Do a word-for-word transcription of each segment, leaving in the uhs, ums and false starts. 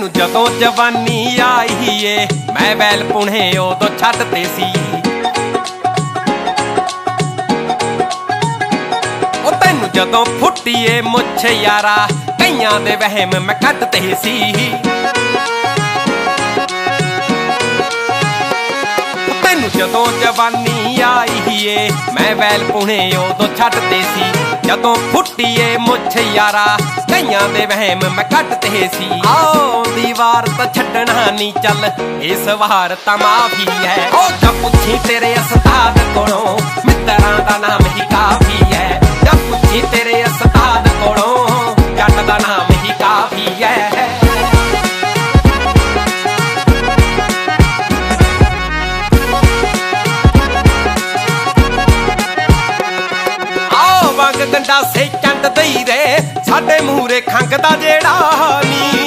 ਤੈਨੂੰ ਜਦੋਂ ਜਵਾਨੀ ਆਈ ਏ ਮੈਂ ਵੈਲ ਪੁਣੇ ਉਦੋਂ ਛੱਡਦੇ ਸੀ। ਉਹ ਤੈਨੂੰ ਜਦੋਂ ਫੁੱਟੀਏ ਮੁੱਛ ਯਾਰਾ ਕਈਆਂ ਦੇ ਵਹਿਮ ਮੈਂ ਕੱਢਦੇ ਸੀ। ਤੈਨੂੰ ਜਦੋਂ ਜਵਾਨੀ ਆਈ ਏ ਮੈਂ ਵੈਲ ਪੁਣੇ ਉਦੋਂ ਛੱਡਦੇ ਸੀ। ਜਦੋਂ ਫੁੱਟੀਏ ਮੁੱਛ ਯਾਰਾ ਕਈਆਂ ਦੇ ਵਹਿਮ ਮੈਂ ਕੱਢਦੇ ਸੀ। ਆਓ ਦੀਵਾਰ ਤਾਂ ਛੱਡਣਾ ਨੀ ਚੱਲ ਇਸ ਵਾਰ ਤਾਂ ਮਾਫੀ ਹੈ। ਉਹ ਜਾਂ ਪੁੱਛੀ ਤੇਰੇ ਉਸਤਾਦ ਕੋਲੋਂ ਮਿੱਤਰਾਂ ਦਾ ਨਾਮ ਹੀ ਕਾਫੀ ਹੈ। ਜਾਂ ਪੁੱਛੀ ਤੇਰੇ ਉਸਤਾਦ ਕੋਲੋਂ ਜੱਟ ਦਾ ਨਾਮ ਹੀ ਕਾਫੀ ਹੈ। ਗੰਡਾ ਸੇ ਚੰਡ ਦਈ ਰੇ ਸਾਡੇ ਮੂਹਰੇ ਖੰਗਦਾ ਜਿਹੜਾ ਨੀ।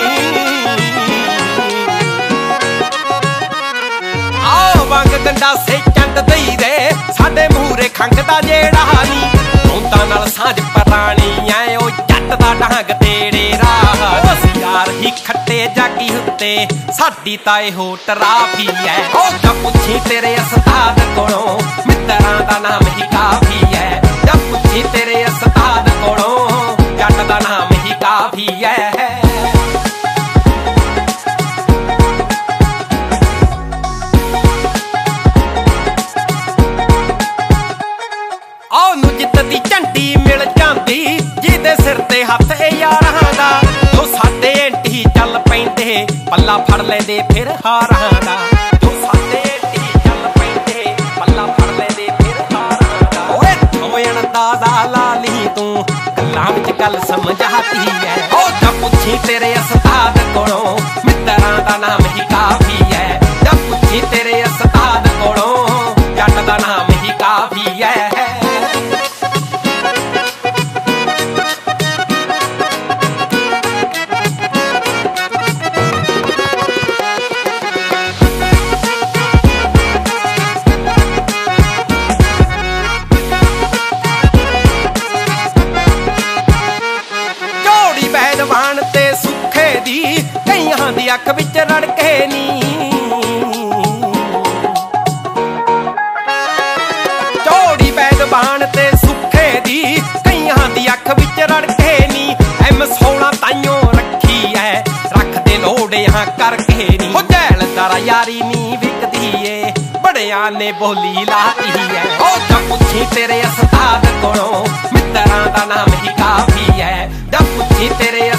ਆਓ ਵੰਗ ਗੰਡਾ ਸੇ ਚੰਡ ਦਈ ਰੇ ਸਾਡੇ ਮੂਹਰੇ ਖੰਗਦਾ ਜਿਹੜਾ ਨੀ। ਰੌਂਦਾਂ ਨਾਲ ਸਾਂਝ ਪਰਾਣੀ ਐ ਉਹ ਜੱਟ ਦਾ ਡਾਂਗ ਤੇਰੇ ਰਾਹ। ਅਸੀਂ ਯਾਰ ਹੀ ਖੱਟੇ ਜਾਗੀ ਉੱਤੇ ਸਾਡੀ ਤਾਂ ਇਹੋ ਟਰਾਫੀ ਐ। ਉਹ ਜਾਂ ਪੁੱਛੀ ਤੇਰੇ ਉਸਤਾਦ ਕੋਲੋਂ ਮਿੱਤਰਾਂ ਦਾ ਨਾਮ ਹੀ ਕਾਫੀ ਐ। ਜਾਂ ਪੁੱਛੀ ਤੇਰੇ ਉਸਤਾਦ ਕੋਲੋਂ ਜੱਟ ਦਾ ਨਾਮ ਹੀ ਕਾਫੀ ਹੈ। ਉਹਨੂੰ ਜਿੱਤ ਦੀ ਝੰਡੀ ਮਿਲ ਜਾਂਦੀ ਜਿਹਦੇ ਸਿਰ ਤੇ ਹੱਥ ਯਾਰਾਂ ਦਾ। ਜੋ ਸਾਡੇ ਐਂਟੀ ਚੱਲ ਪੈਂਦੇ ਪੱਲਾ ਫੜ ਲੈਂਦੇ ਫਿਰ ਹਾਰਾਂ ਦਾ। ਜੋ ਸਾਡੇ ਐਂਟੀ ਚੱਲ ਪੈਂਦੇ ਪੱਲਾ ਫੜ ਲੈਂਦੇ ਫਿਰ ਹਾਰਾਂ ਦਾ। ਓਏ ਥੋਇਣ ਦਾ ਲਾ ਲਈ ਤੂੰ ਗੱਲਾਂ ਵਿੱਚ ਗੱਲ ਸਮਝਾਤੀ ਹੈ। ਉਹ ਜਾਂ ਪੁੱਛੀ ਤੇਰੇ ਉਸਤਾਦ ਕੋਲੋਂ ਮਿੱਤਰਾਂ ਦਾ ਨਾਮ ਹੀ ਕਾਫੀ ਹੈ। ਜਾਂ ਪੁੱਛੀ ਤੇਰੇ ਉਸਤਾਦ ਕੋਲੋਂ ਜੱਟ ਦਾ ਨਾਮ ਹੀ ਕਾਫੀ ਹੈ। ਵਾਣ ਤੇ ਸੁੱਖੇ ਦੀ ਕਈਆਂ ਦੀ ਅੱਖ ਵਿੱਚ ਰੜਕੇ ਨੀ। ਚੋੜੀ ਬੈਦਵਾਨ ਤੇ ਸੁੱਖੇ ਦੀ ਕਈਆਂ ਦੀ ਅੱਖ ਵਿੱਚ ਰੜਕੇ ਨੀ। ਐਮ ਸੋਲਾਂ ਤਾਈਓ ਰੱਖੀ ਐ ਰੱਖਦੇ ਲੋੜਿਆਂ ਕਰਕੇ ਨੀ। ਹੋ ਜੈਲਦਾਰਾ ਯਾਰੀ ਨੀ ਵਿਕਦੀ ਏ ਬੜਿਆਂ ਨੇ ਬੋਲੀ ਲਾਈ ਐ। ਉਹ ਜਾਂ ਪੁੱਛੀ ਤੇਰੇ ਉਸਤਾਦ ਕੋਲੋਂ ਮਿੱਤਰਾਂ ਦਾ ਨਾਮ ਹੀ ਕਾਫੀ ਐ। ਜਾਂ ਪੁੱਛੀ ਤੇਰੇ